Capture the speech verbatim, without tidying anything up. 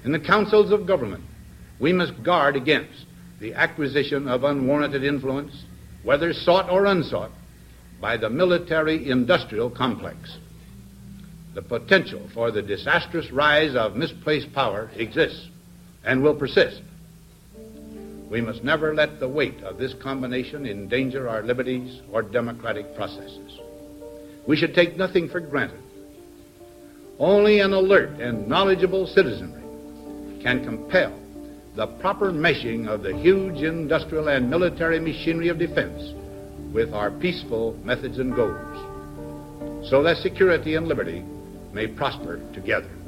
In the councils of government, we must guard against the acquisition of unwarranted influence, whether sought or unsought, by the military-industrial complex. The potential for the disastrous rise of misplaced power exists and will persist. We must never let the weight of this combination endanger our liberties or democratic processes. We should take nothing for granted. Only an alert and knowledgeable citizenry can compel the proper meshing of the huge industrial and military machinery of defense with our peaceful methods and goals, so that security and liberty may prosper together.